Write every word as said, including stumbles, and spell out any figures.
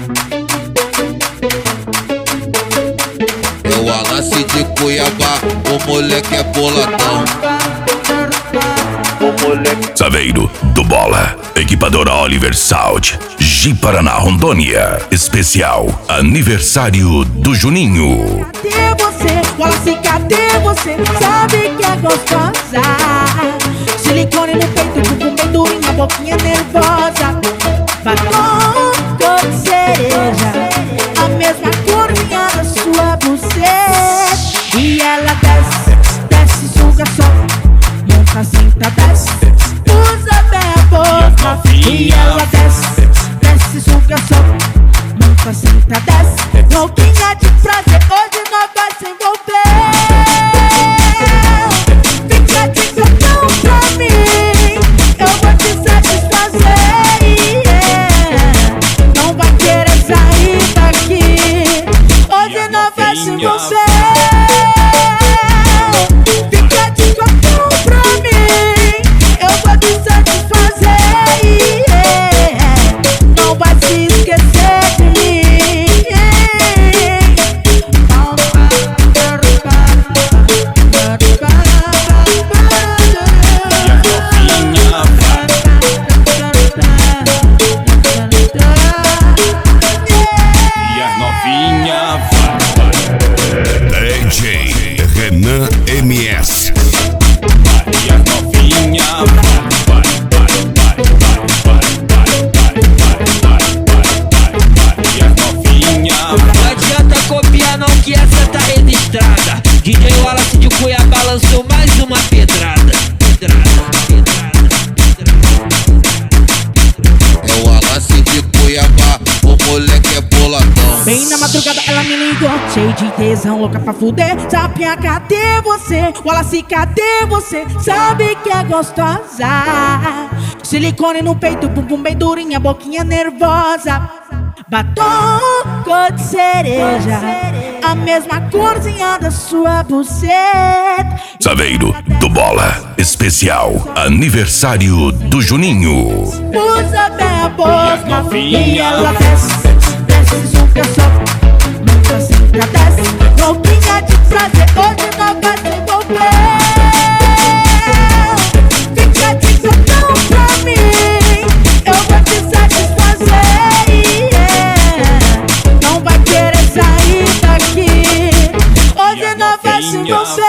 É o Alassi de Cuiabá, o moleque é boladão. O moleque Saveiro do Bola, equipadora Oliver Sound, Ji Paraná, Rondônia. Especial aniversário do Juninho. Cadê você? Wallace, cadê você? Sabe que é gostosa. Silicone no peito, bumbum bem durinho, boquinha nervosa. Batom cor de cereja, a mesma curvinha da sua buceta. E ela desce, desce, suga só, monta, senta, desce, usa bem a boca. E ela desce, desce, suga só, monta, senta, desce, louquinha de prazer, hoje nós vai se envolver. Fica de cartão pra mim, eu vou te satisfazer, yeah. Não vai querer sair daqui, hoje nós vai se envolver. Fica de cartão pra mim, eu vou te satisfazer, yeah. Não vai se esquecer de mim. E as novinha vai, D J Renan M S. e as novinha vai, e as novinha Não adianta copiar não que essa tá registrada. D J Wallace de Cuiabá lançou mais uma pedrada. Pedrada, pedrada, pedrada. é o Alassi de Cuiabá, o moleque é boladão. Bem na madrugada ela me ligou, cheio de tesão, louca pra fuder. Sapinha, cadê você? Wallace, cadê você? Sabe que é gostosa. Silicone no peito, bumbum bem durinha, boquinha nervosa. Batom cor de cereja, a mesma corzinha da sua buceta. Saveiro do Bola, especial aniversário do Juninho. Usa bem a E as boca novinha. e ela desce, desce, suga só, nunca senta, desce, louquinha de prazer, hoje nós vai se envolver. Fica de cartão pra mim, eu vou te satisfazer, yeah. Não vai querer sair daqui, hoje nós vai se envolver.